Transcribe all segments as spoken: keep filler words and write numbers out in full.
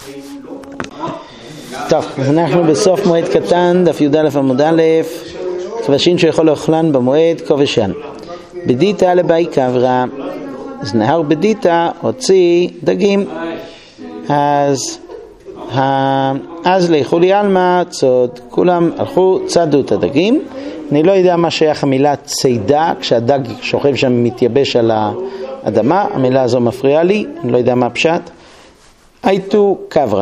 טוב, אז אנחנו בסוף מועד קטן, דף י"א עמוד א', כבשין שיכול לאכלן במועד כובשן. בדיטה לבאי קברה, אז נהר בדיטה הוציא דגים. אז אז לאכול ילמה צוד, כולם הלכו צדו את הדגים. אני לא יודע מה שייך המילה צידה, כשהדג שוכב שם מתייבש על האדמה, המילה הזו מפריעה לי, אני לא יודע מה פשט. הייתו קברה,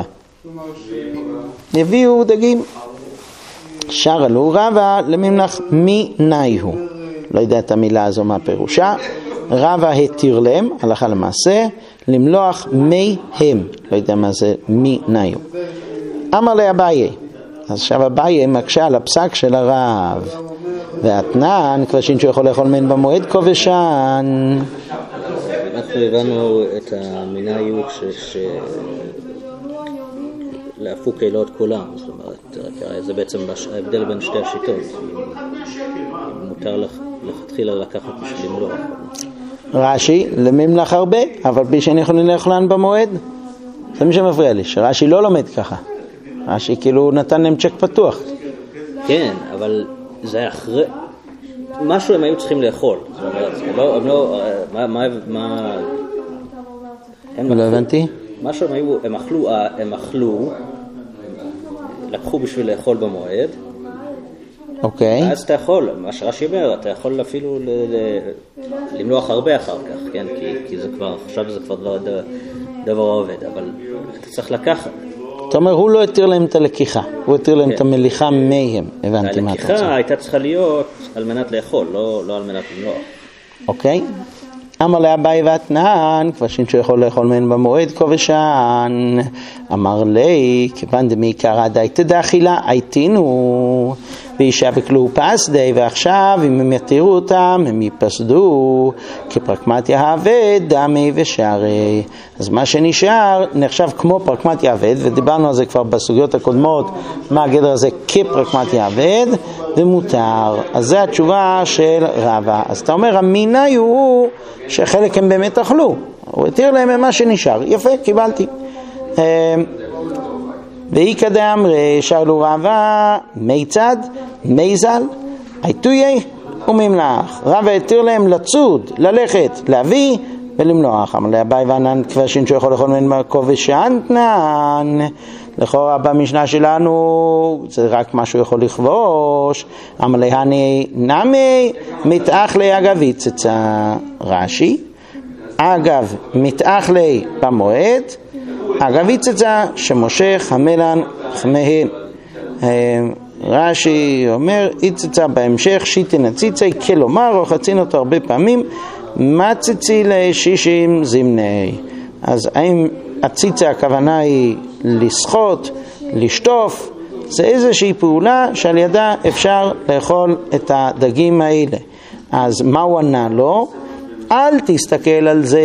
הביאו דגים, שר עלו רבה לממלך מי הוא, לא יודע את המילה הזו מה פירושה. רבה התיר להם, הלכה למעשה, למלוח מי הם, לא יודע מה זה מי הוא. אמר לאביי, אז עכשיו אביי מקשה על הפסק של הרב, והתנן כבשין שיכול לאכול מן במועד כובשן. אנחנו הבנו את המינאיות ש... להפוק אלות כולם, זאת אומרת, זה בעצם ההבדל בין שתי השיטות. מותר להתחיל לקחת בשביל למלוח. רש"י לממלך הרבה, אבל פי שאני יכולים לאכולן במועד. זה מי שמפריע לי, שרש"י לא לומד ככה. רש"י כאילו נתן להם צ'ק פתוח. כן, אבל זה היה אחרי... משהו הם היו צריכים לאכול. זאת אומרת, הם לא... הם לא מה... מה... מה... לא הבנתי. משהו הם היו... הם אכלו... הם אכלו... לקחו בשביל לאכול במועד. אוקיי. ואז אתה יכול, מה שרש"י אומר, אתה יכול אפילו ל... למלוח הרבה אחר כך, כן? כי, כי זה כבר... עכשיו זה כבר דבר, דבר עובד, אבל אתה צריך לקחת. זאת אומרת, הוא לא התיר להם את הלקיחה, הוא התיר להם את המליחה מהם. הבנתי מה אתה רוצה. הלקיחה הייתה צריכה להיות על מנת לאכול, לא, לא על מנת למלוח. אוקיי. אמר לאביי והתנן, כבשין שיכול לאכול מהן במועד כובשן. אמר לי, כיוון דמעיקר עדי תדאכילה, הייתינו, ואישה בכלו פסדי, ועכשיו אם הם יתירו אותם, הם ייפסדו, כפרקמטיה העבד, דמי ושערי. אז מה שנשאר נחשב כמו פרקמטיה העבד, ודיברנו על זה כבר בסוגיות הקודמות, מה הגדר הזה כפרקמטיה העבד, ומותר. אז זה התשובה של רבא. אז אתה אומר, המיני הוא שחלק הם באמת אכלו, הוא התיר להם מה שנשאר. יפה, קיבלתי. ואי כדאמרי שאלו רבא מיצד, מיזל, הייתויי וממלח. רבא התיר להם לצוד, ללכת, להביא ולמלוח. אמר לאביי וענן כבשין שיכול לאכול מן כובשן תנן. לכאורה במשנה שלנו זה רק משהו יכול לכבוש. אמר להני נמי מתאך לי אגב יצצה. רש"י אגב מתאך לי במועד, אגב יצצה שמושך המלן חמיהם. רש"י אומר יצצה בהמשך שיטין הציצי, כלומר או חצין אותו הרבה פעמים, מציצי לשישים זמני. אז האם הציצה הכוונה היא לסחוט, לשטוף? זה איזושהי פעולה שעל ידה אפשר לאכול את הדגים האלה. אז מה הוא ענה לו? אל תסתכל על זה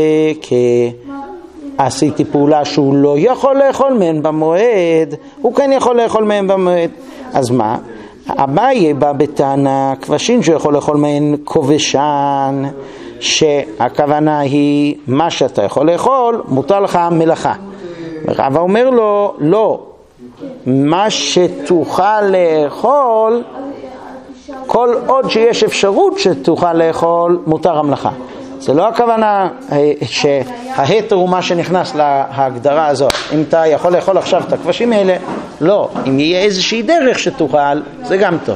כעשיתי פעולה שהוא לא יכול לאכול מהן במועד, הוא כן יכול לאכול מהן במועד. אז מה? אביי בא בטענה כבשין שיכול לאכול מהן כובשן, שהכוונה היא מה שאתה יכול לאכול מותר לך מלאכה. ורבא אומר לו לא, מה שתוכל לאכול, כל עוד שיש אפשרות שתוכל לאכול מותר המלאכה. זה לא הכוונה שההתר הוא מה שנכנס להגדרה הזאת. אם אתה יכול לאכול עכשיו את הכבשים האלה, לא. אם יהיה איזושהי דרך שתוכל, זה גם טוב.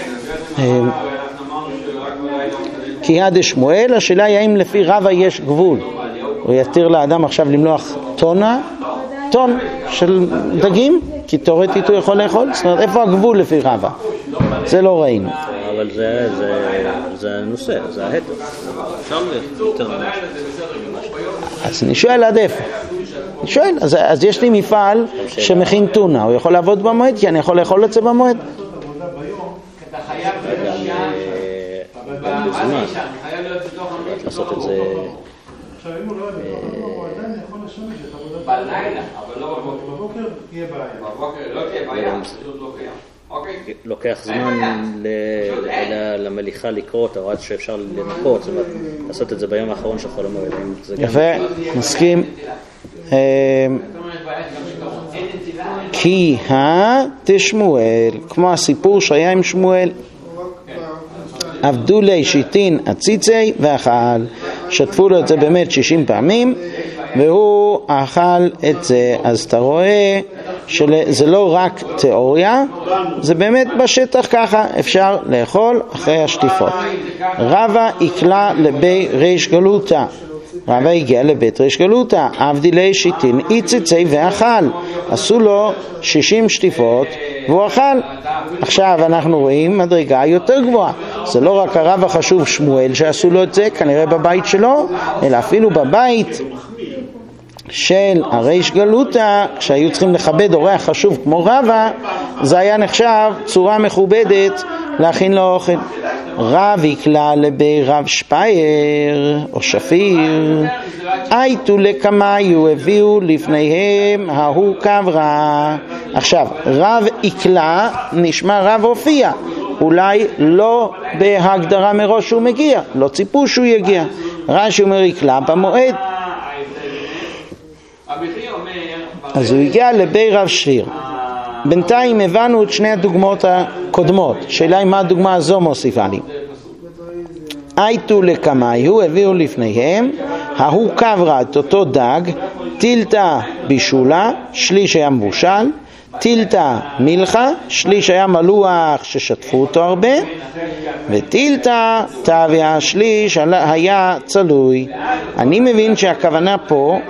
כי יד שמואל, השאלה היא האם לפי רבא יש גבול. הוא יתיר לאדם עכשיו למלוח טונה, טון של דגים, כי תיאורטית הוא יכול לאכול. זאת אומרת, איפה הגבול לפי רבא? זה לא ראינו. אבל זה, זה, זה הנושא, זה ההתר. אפשר יותר אז אני שואל עד איפה? אני שואל, אז, אז יש לי מפעל שמכין טונה, הוא יכול לעבוד במועד? כי אני יכול לאכול את זה במועד? גם בזמן. לעשות את זה... עכשיו אם הוא לא יודע, הוא עדיין יכול לשמש את עבודת בלילה, אבל לא בבוקר. בבוקר תהיה בעיה. בבוקר לא תהיה בעיה, פשוט לא קיים. לוקח זמן למליחה לקרות, או עד שאפשר לנקות, זאת אומרת, לעשות את זה ביום האחרון של חול המועד. יפה, מסכים. כי התשמואל, כמו הסיפור שהיה עם שמואל, עבדו לי שיטין הציצי ואכל, שטפו לו את זה באמת שישים פעמים והוא אכל את זה. אז אתה רואה שזה לא רק תיאוריה, זה באמת בשטח ככה אפשר לאכול אחרי השטיפות. רבא יקלה לבי ריש גלותה, רבא הגיע לבית ריש גלותה, עבדי לי שיטין הציצי ואכל, עשו לו שישים שטיפות והוא אכל. עכשיו אנחנו רואים מדרגה יותר גבוהה, זה לא רק הרב החשוב שמואל שעשו לו את זה כנראה בבית שלו, אלא אפילו בבית של הריש גלותה, כשהיו צריכים לכבד אורח חשוב כמו רבא, זה היה נחשב צורה מכובדת להכין לו אוכל. רב יקלה לבי רב שפייר או שפיר, הייתו לקמיו, הביאו לפניהם ההוא קברה. עכשיו רב יקלה נשמע רב הופיע, אולי לא בהגדרה מראש שהוא מגיע, לא ציפו שהוא יגיע. רש"י אומר יקלה במועד, אז הוא הגיע לבי רב שפיר. בינתיים הבנו את שני הדוגמאות הקודמות, שאלה היא מה הדוגמה הזו מוסיפה לי. הייתו לקמיו, הביאו לפניהם ההוא קברה, את אותו דג, טילתה בישולה, שליש היה מבושל, טילתה מלחה, שליש היה מלוח ששטפו אותו הרבה, וטילתה תוויה, שליש היה צלוי. אני מבין שהכוונה פה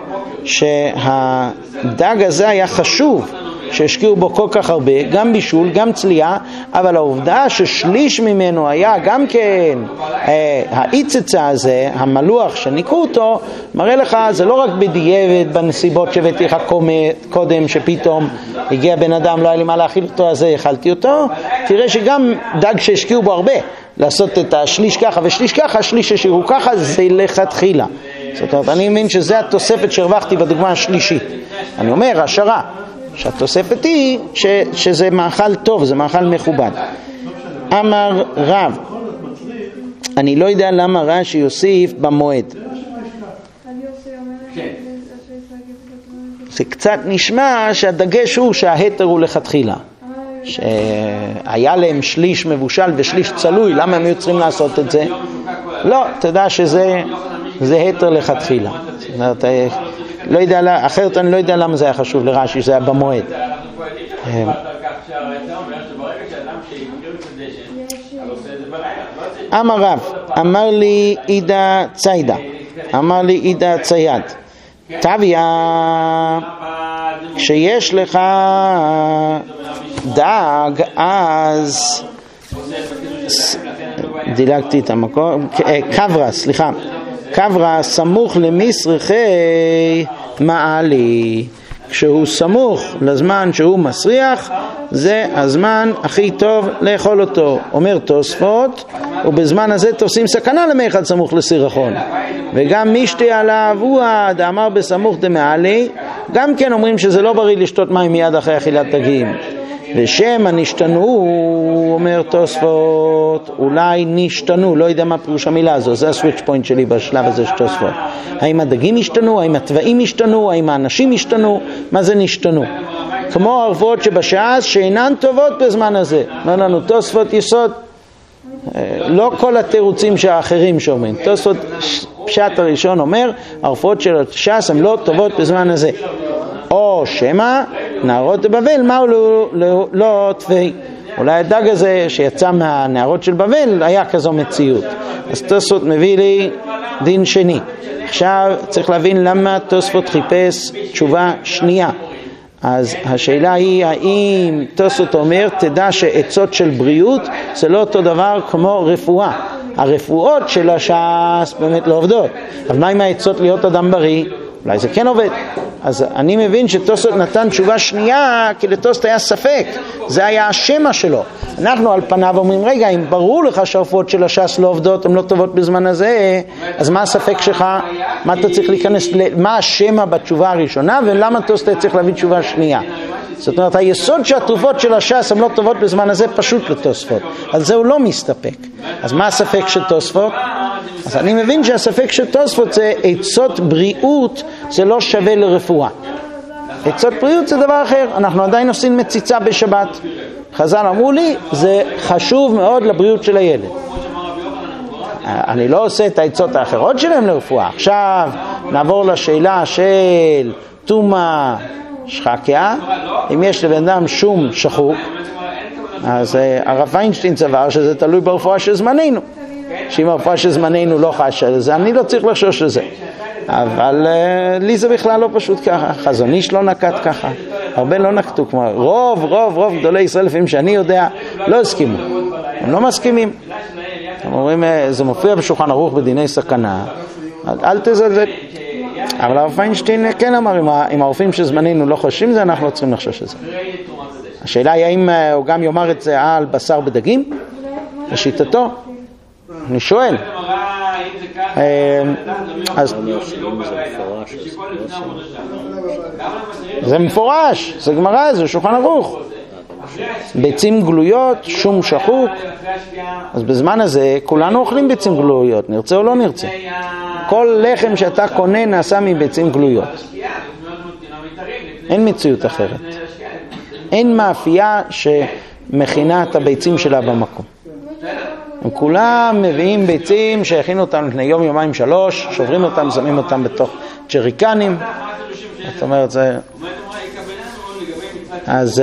שהדג הזה היה חשוב, שהשקיעו בו כל כך הרבה, גם בישול, גם צלייה, אבל העובדה ששליש ממנו היה גם כן אה, העיצצה הזה, המלוח שניקו אותו, מראה לך, זה לא רק בדיעבד בנסיבות שהבאתי לך קודם, שפתאום הגיע בן אדם, לא היה לי מה להאכיל אותו, אז אכלתי אותו. תראה שגם דג שהשקיעו בו הרבה, לעשות את השליש ככה ושליש ככה, שליש ששירו ככה, זה לכתחילה. זאת אומרת, אני מבין שזה התוספת שהרווחתי בדוגמה השלישית. אני אומר, השערה, שהתוספת היא ש, שזה מאכל טוב, זה מאכל מכובד. אמר רב, אני לא יודע למה רש"י יוסיף במועד. זה קצת נשמע שהדגש הוא שההתר הוא לכתחילה, שהיה להם שליש מבושל ושליש צלוי, למה הם היו צריכים לעשות את זה? לא, תדע שזה זה התר לכתחילה. זאת אומרת, לא יודע, אחרת אני לא יודע למה זה היה חשוב לרש"י, זה היה במועד. אמר רב, אמר לי עידה ציידה, אמר לי עידה צייד, תוויה, כשיש לך דג, אז דילגתי את המקום, קברה, סליחה, קברה סמוך למסריחי מעלי, כשהוא סמוך לזמן שהוא מסריח, זה הזמן הכי טוב לאכול אותו. אומר תוספות, ובזמן הזה תופסים סכנה למיחד סמוך לסירחון. וגם משתי עליו הוא עד אמר בסמוך דמעלי, גם כן אומרים שזה לא בריא לשתות מים מיד אחרי אכילת דגים. ושם הנשתנו, אומר תוספות, אולי נשתנו, לא יודע מה פירוש המילה הזו, זה הסוויץ' פוינט שלי בשלב הזה של תוספות. האם הדגים השתנו, האם הטבעים השתנו, האם האנשים השתנו, מה זה נשתנו? כמו הערבות שבשעה שאינן טובות בזמן הזה. אומר לנו תוספות יסוד, לא כל התירוצים שהאחרים שאומרים. תוספות פשט הראשון אומר, הערבות של הש"ס הן לא טובות בזמן הזה. או שמה נערות בבל מהו לא, לא, לא טבעי. אולי הדג הזה שיצא מהנערות של בבל היה כזו מציאות. אז תוספות מביא לי דין שני. עכשיו צריך להבין למה תוספות חיפש תשובה שנייה. אז השאלה היא האם תוספות אומר תדע שעצות של בריאות זה לא אותו דבר כמו רפואה. הרפואות של הש"ס באמת לא עובדות, אבל מה עם העצות להיות אדם בריא? אולי זה כן עובד. אז אני מבין שתוספות נתן תשובה שנייה כי לתוספות היה ספק, זה היה השמה שלו. אנחנו על פניו אומרים רגע, אם ברור לך שהרפואות של הש"ס לא עובדות, הן לא טובות בזמן הזה, אז מה הספק שלך? מה אתה צריך להיכנס, מה השמה בתשובה הראשונה ולמה תוספות צריך להביא תשובה שנייה? זאת אומרת, היסוד שהתרופות של הש"ס הן לא טובות בזמן הזה פשוט לתוספות, על זה הוא לא מסתפק. אז מה הספק של תוספות? אז אני מבין שהספק של תוספות זה עצות בריאות, זה לא שווה לרפואה. עצות בריאות זה דבר אחר, אנחנו עדיין עושים מציצה בשבת. חז"ל אמרו לי, זה חשוב מאוד לבריאות של הילד. אני לא עושה את העצות האחרות שלהם לרפואה. עכשיו נעבור לשאלה של תומה שחקיה. אם יש לבן אדם שום שחוק, אז הרב ויינשטיין סבר שזה תלוי ברפואה של זמננו. שאם הרפואה של זמננו לא חשה לזה, אני לא צריך לחשוש לזה. אבל uh, לי זה בכלל לא פשוט ככה. חזון איש לא נקט ככה. הרבה לא נקטו כמו רוב, רוב, רוב גדולי ישראל לפעמים שאני יודע לא הסכימו. הם לא מסכימים. הם אומרים, זה מופיע בשולחן ערוך בדיני סכנה, אל תזלזל. אבל הרב ויינשטיין כן אמר, אם הרופאים של זמננו לא חושבים זה, אנחנו לא צריכים לחשוש לזה. השאלה היא האם הוא גם יאמר את זה על בשר בדגים? לשיטתו? אני שואל. אז זה מפורש, זה גמרא, זה שולחן ערוך. ביצים גלויות, שום שחוק. אז בזמן הזה כולנו אוכלים ביצים גלויות, נרצה או לא נרצה. כל לחם שאתה קונה נעשה מביצים גלויות. אין מציאות אחרת. אין מאפייה שמכינה את הביצים שלה במקום. הם כולם מביאים ביצים שהכינו אותם לפני יום, יומיים, שלוש, שוברים אותם, שמים אותם בתוך ג'ריקנים. זאת אומרת, זה... אז...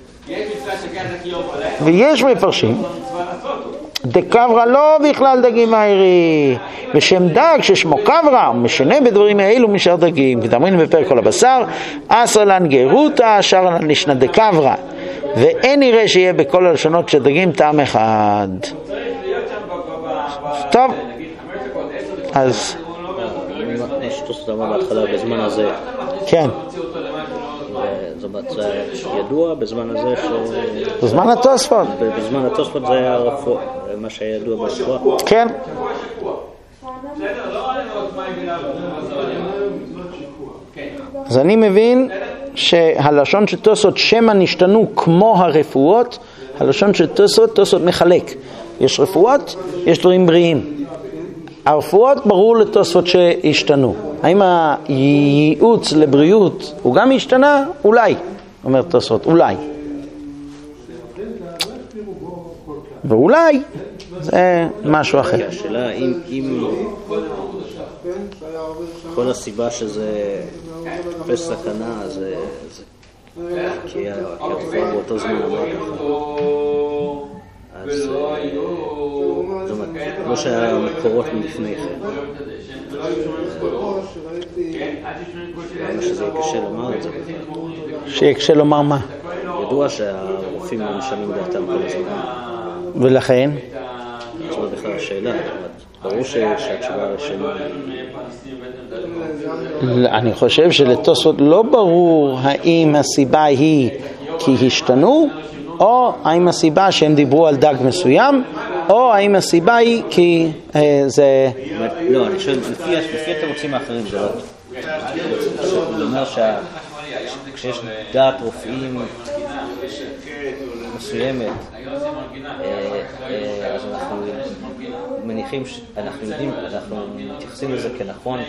ויש מפרשים, דקברה לא בכלל דגים מהירי, ושם דג ששמו קברה, הוא משנה בדברים האלו משאר דגים, כדאמרין בפרק כל הבשר, אסר לן גרוטה, שר לן לשנה דקברה, ואין נראה שיהיה בכל הלשונות של דגים טעם אחד. טוב, אז... יש תוספות אמר בהתחלה בזמן הזה. כן. זה ידוע בזמן הזה ש... בזמן התוספות. בזמן התוספות זה היה הרפואה, מה שידוע ברפואה. כן. אז אני מבין שהלשון של תוספות שמה נשתנו כמו הרפואות, הלשון של תוספות, תוספות מחלק. יש רפואות, יש דברים בריאים. הרפואות ברור לתוספות שהשתנו. האם הייעוץ לבריאות הוא גם השתנה? אולי, אומר תוספות, אולי. ואולי זה משהו אחר. השאלה, אם, אם כל הסיבה שזה תופס סכנה, זה, זה כי הרפואה באותו זמן אמר ככה. אז זאת אומרת, לא שהמקורות מלפני כן. למה שזה יהיה קשה לומר את זה? שיהיה קשה לומר מה? ידוע שהרופאים לא משנים דעתם כל הזמן. ולכן? זאת אומרת בכלל השאלה, ברור שהתשובה לשאלה... אני חושב שלתוספות לא ברור האם הסיבה היא כי השתנו, או האם הסיבה שהם דיברו על דג מסוים, או האם הסיבה היא כי אה, זה... לא, אני שואל, לפי התירוצים האחרים זה לא... זה אומר שכשיש דעת רופאים מסוימת, אז אנחנו מניחים, אנחנו יודעים, אנחנו מתייחסים לזה כנכון,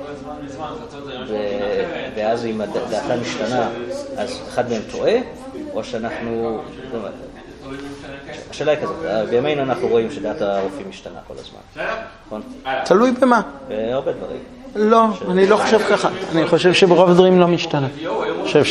ואז אם דעתה משתנה, אז אחד מהם טועה, או שאנחנו... השאלה היא כזאת, בימינו אנחנו רואים שדעת הרופאים משתנה כל הזמן, נכון? תלוי במה? בהרבה דברים. לא, אני לא חושב ככה. אני חושב שברוב הדברים לא משתנה. אני חושב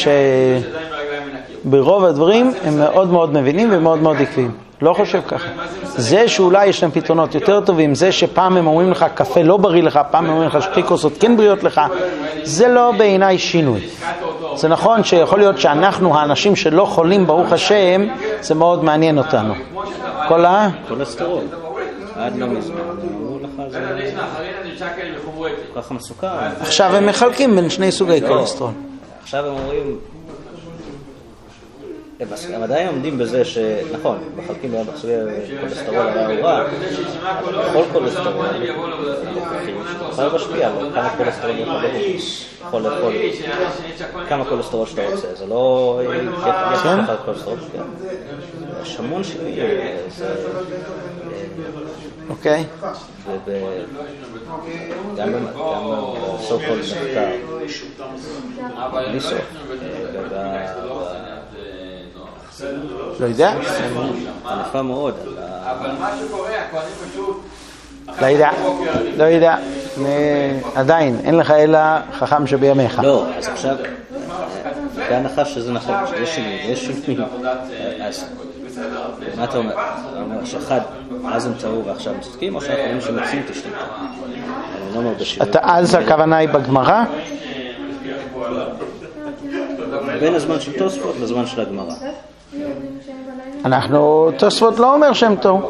שברוב הדברים הם מאוד מאוד מבינים ומאוד מאוד עקביים. לא חושב ככה. זה שאולי יש להם פתרונות יותר טובים, זה שפעם הם אומרים לך קפה לא בריא לך, פעם הם אומרים לך שתי כוסות כן בריאות לך, זה לא בעיניי שינוי. זה נכון שיכול להיות שאנחנו, האנשים שלא חולים ברוך השם, זה מאוד מעניין אותנו. כל ה... קולסטרול. עד לא מזמן. זה ככה מסוכן. עכשיו הם מחלקים בין שני סוגי קולסטרול. עכשיו הם אומרים הם עדיין עומדים בזה שנכון, מחלקים ביום בחסוי קולסטרול היה רע, כל קולסטרול יכול להשפיע על כמה קולסטרול יכול יכול לאכול, כמה קולסטרול שאתה רוצה, זה לא יש לך קולסטרול, יש המון שינויים. אוקיי. גם בסוף כל מחקר, בלי סוף, לא יודע. ענפה מאוד. אבל מה שקורה, הכהנים פשוט... לא יודע, לא יודע. עדיין, אין לך אלא חכם שבימיך. לא, אז עכשיו, בהנחה שזה נכון, שיש שינוי, יש שינוי. אז מה אתה אומר? אתה אומר שאחד, אז הם טעו ועכשיו הם צודקים, או שאנחנו אומרים שמציעים תשתנתה? אני לא אומר בשינוי. אז הכוונה היא בגמרא? בין הזמן של תוספות לזמן של הגמרא. אנחנו, תוספות לא אומר שהם טעו.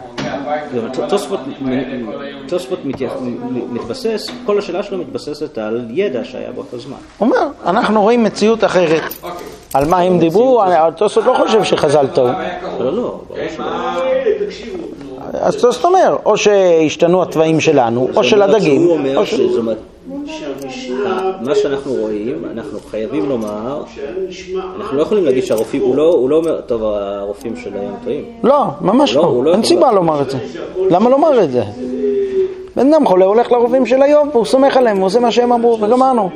תוספות מתבסס, כל השאלה שלו מתבססת על ידע שהיה באותו זמן. הוא אומר, אנחנו רואים מציאות אחרת. על מה הם דיברו, תוספות לא חושב שחז"ל טעו. לא, לא, ברור שלא. אז תוספות אומר, או שהשתנו התוואים שלנו, או של הדגים. הוא אומר שזאת אומרת, מה שאנחנו רואים, אנחנו חייבים לומר, אנחנו לא יכולים להגיד שהרופאים, הוא לא אומר, טוב, הרופאים של היום טועים. לא, ממש לא, אין סיבה לומר את זה. למה לומר את זה? בן אדם חולה הולך לרופאים של היום, והוא סומך עליהם, הוא עושה מה שהם אמרו, וגמרנו.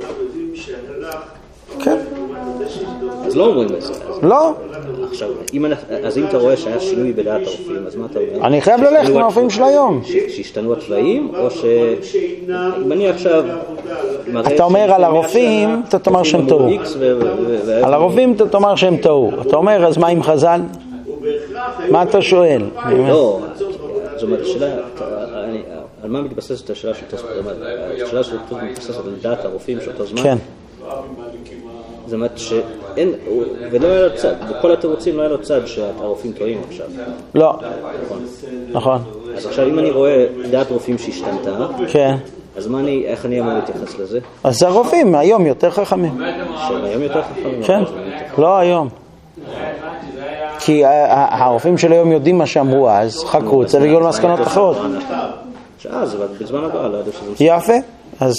כן. אז לא אומרים את זה. לא. עכשיו, אז אם אתה רואה שהיה שינוי בדעת הרופאים, אז מה אתה אומר? אני חייב ללכת לרופאים של היום. שהשתנו התוואים, או ש... אם אני עכשיו... אתה אומר על הרופאים, אתה תאמר שהם טעו. על הרופאים אתה תאמר שהם טעו. אתה אומר, אז מה עם חז"ל? מה אתה שואל? לא, זאת אומרת, השאלה... על מה מתבססת השאלה של תוספות? השאלה של תוספות מתבססת על דעת הרופאים של אותו זמן? כן. זאת אומרת שאין, ולא היה לו צד, בכל התירוצים לא היה לו צד שהרופאים טועים עכשיו. לא. נכון. אז עכשיו אם אני רואה דעת רופאים שהשתנתה, כן. אז מה אני, איך אני אמור להתייחס לזה? אז הרופאים היום יותר חכמים. שהיום יותר חכמים? כן. לא היום. כי הרופאים של היום יודעים מה שאמרו אז, חכו, צריך לגאול מסקנות אחרות. שאז, אבל בזמן הבא, לא יודע שזה... יפה. אז...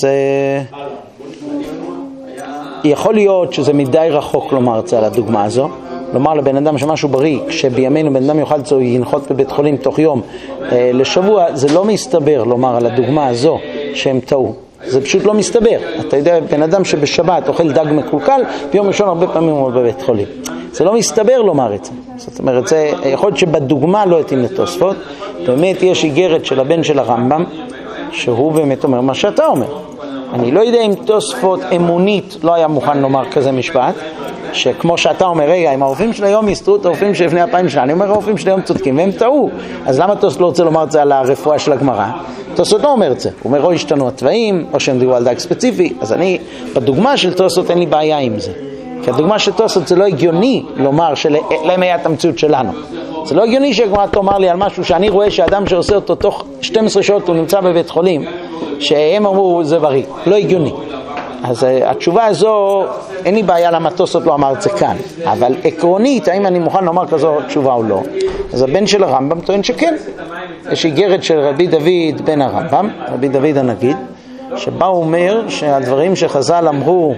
יכול להיות שזה מדי רחוק לומר את זה על הדוגמה הזו, לומר לבן אדם שמשהו בריא, כשבימינו בן אדם יוכל לצוא ינחות בבית חולים תוך יום אה, לשבוע, זה לא מסתבר לומר על הדוגמה הזו שהם טעו. זה פשוט לא מסתבר. אתה יודע, בן אדם שבשבת אוכל דג מקולקל, ביום ראשון הרבה פעמים הוא בבית חולים. זה לא מסתבר לומר את זה. זאת אומרת, זה יכול להיות שבדוגמה לא התאים לתוספות. באמת יש איגרת של הבן של הרמב"ם, שהוא באמת אומר מה שאתה אומר. אני לא יודע אם תוספות אמונית לא היה מוכן לומר כזה משפט, שכמו שאתה אומר, רגע, אם הרופאים של היום יסתרו את הרופאים של לפני אלפיים שנה, אני אומר, הרופאים של היום צודקים, והם טעו. אז למה תוספות לא רוצה לומר את זה על הרפואה של הגמרא? תוספות לא אומר את זה. הוא אומר, או השתנו התוואים, או שהם דיברו על דג ספציפי. אז אני, בדוגמה של תוספות אין לי בעיה עם זה. כי הדוגמה של תוספות זה לא הגיוני לומר שלהם היה את המציאות שלנו. זה לא הגיוני שהגמרא תאמר לי על משהו שאני רואה שאדם שעושה אותו תוך שתים עשרה שעות הוא נמצא בבית חולים, שהם אמרו זה בריא. לא הגיוני. אז התשובה הזו, אין לי בעיה למה תוספות לא אמר את זה כאן. אבל עקרונית, האם אני מוכן לומר כזו תשובה או לא? אז הבן של הרמב"ם טוען שכן. יש איגרת של רבי דוד בן הרמב"ם, רבי דוד הנגיד, שבה הוא אומר שהדברים שחז"ל אמרו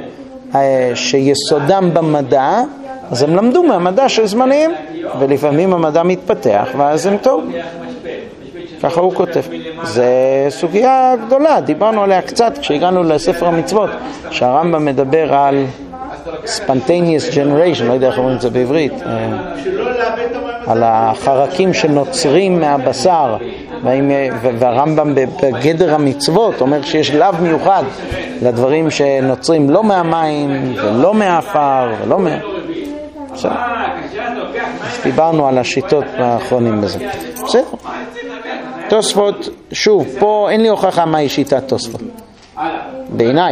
שיסודם במדע, אז הם למדו מהמדע של זמניהם, ולפעמים המדע מתפתח, ואז הם טוב. ככה הוא כותב. זה סוגיה גדולה, דיברנו עליה קצת כשהגענו לספר המצוות, שהרמב"ם מדבר על spontaneous generation, לא יודע איך אומרים את זה בעברית, על החרקים שנוצרים מהבשר, והרמב"ם בגדר המצוות אומר שיש לאו מיוחד לדברים שנוצרים לא מהמים ולא מהאפר ולא מה... בסדר. אז דיברנו על השיטות האחרונים בזה. בסדר. תוספות, שוב, פה אין לי הוכחה מהי שיטת תוספות. בעיניי.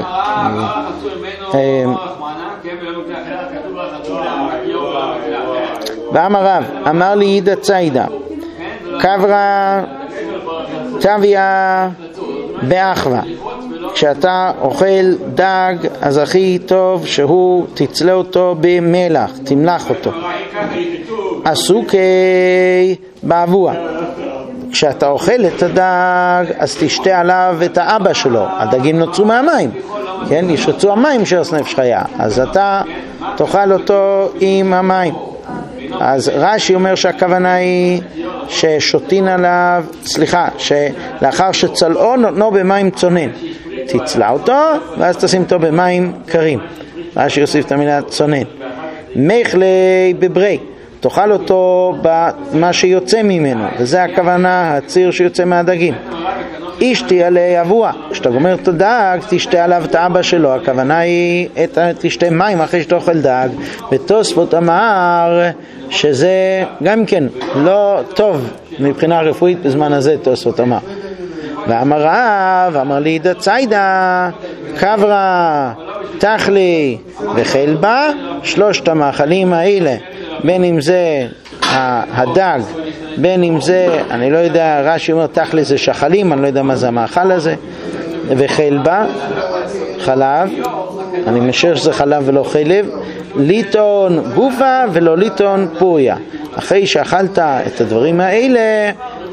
ואמר רב, אמר לי ידע ציידה, קברה תביה באחווה, כשאתה אוכל דג, אז הכי טוב שהוא תצלה אותו במלח, תמלח אותו. עסוקי באבוע. כשאתה אוכל את הדג, אז תשתה עליו את האבא שלו. הדגים נוצרו מהמים, כן? ישרצו המים של נפש חיה. אז אתה תאכל אותו עם המים. אז רש"י אומר שהכוונה היא ששותין עליו, סליחה, שלאחר שצלעו נותנו במים צונן. תצלע אותו, ואז תשים אותו במים קרים. רש"י יוסיף את המילה צונן. מחלי בברי. תאכל אותו במה שיוצא ממנו, וזה הכוונה, הציר שיוצא מהדגים. אשתי עלי אבוע, כשאתה גומר את הדג, תשתה עליו את האבא שלו, הכוונה היא, את, תשתה מים אחרי שאתה אוכל דג, ותוספות אמר שזה גם כן לא טוב מבחינה רפואית בזמן הזה, תוספות אמר. ואמר רב, אמר לי דציידה, קברה, תחלי וחלבה, שלושת המאכלים האלה, בין אם זה הדג, בין אם זה, אני לא יודע, רש"י אומר תחלי זה שחלים, אני לא יודע מה זה המאכל הזה, וחלבה, חלב, אני משער שזה חלב ולא חלב, ליטון גופה ולא ליטון פוריה. אחרי שאכלת את הדברים האלה,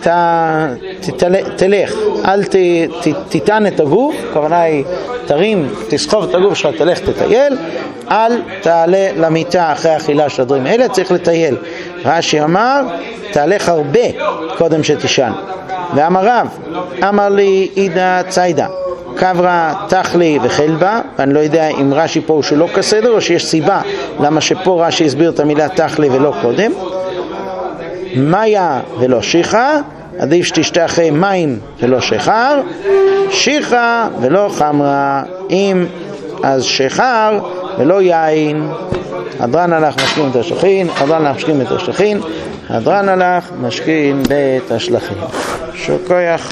תלך, אל תיתן את הגוף, הכוונה היא תרים, תסחוב את הגוף שלך, תלך תטייל, אל תעלה למיטה אחרי האכילה של הדברים האלה, צריך לטייל. רש"י אמר, תהלך הרבה קודם שתישן. ואמר רב, אמר לי אידה ציידה, קברה, תחלי וחלבה, ואני לא יודע אם רש"י פה הוא שלא כסדר או שיש סיבה למה שפה רש"י הסביר את המילה תחלי ולא קודם. מיה ולא שיחה, עדיף שתשתה אחרי מים ולא שחר, שיחה ולא חמרה, אם אז שחר ולא יין. הדרן הלך משכין את השכין, הדרן הלך משכין את השכין, הדרן הלך משכין בית השלכים. שוקוייך.